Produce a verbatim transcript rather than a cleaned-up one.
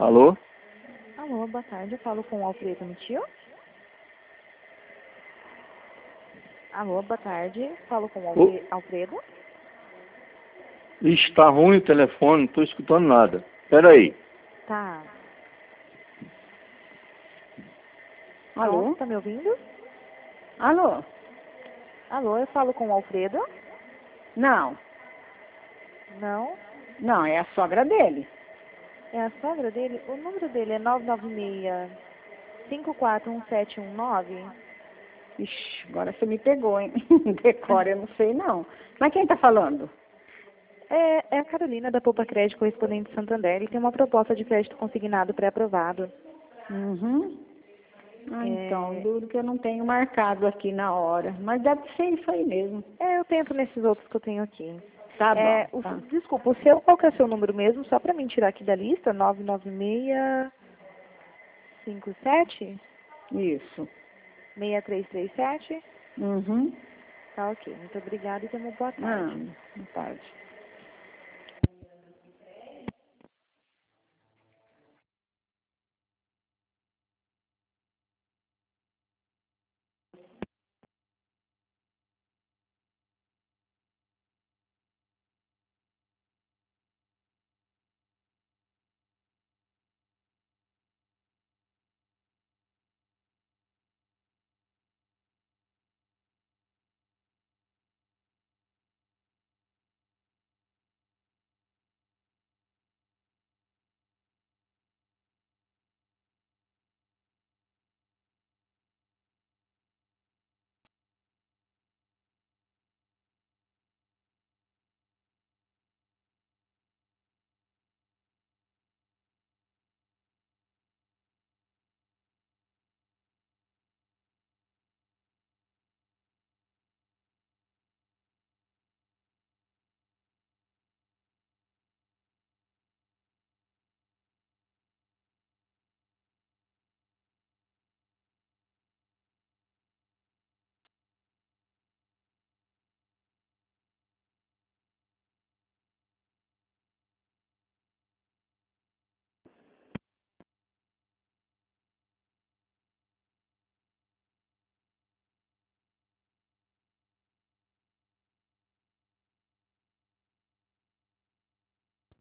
Alô? Alô, boa tarde. Eu falo com o Alfredo Mitio. Alô, boa tarde. Falo com o Alfre- Alfredo. Está ruim o telefone, não estou escutando nada. Espera aí. Tá. Alô? Pronto, tá me ouvindo? Alô? Alô, eu falo com o Alfredo. Não, Não. não, é a sogra dele. É a sogra dele? O número dele é nove nove seis, cinco quatro um sete um nove. Ixi, agora você me pegou, hein? Decora, eu não sei não. Mas quem tá falando? É, é a Carolina da Poupa Crédito Correspondente Santander. Ele tem uma proposta de crédito consignado pré-aprovado. Uhum. Ah, É. então, duro que eu não tenho marcado aqui na hora. Mas deve ser isso aí mesmo. É, eu tento nesses outros que eu tenho aqui. Tá É, bom, o- tá. Desculpa, o seu, qual que é o seu número mesmo? Só para mim tirar aqui da lista, nove nove seis, cinco sete, Isso. seis três três sete. Uhum. Tá ok, muito obrigada e tenha uma boa tarde. Ah, boa tarde.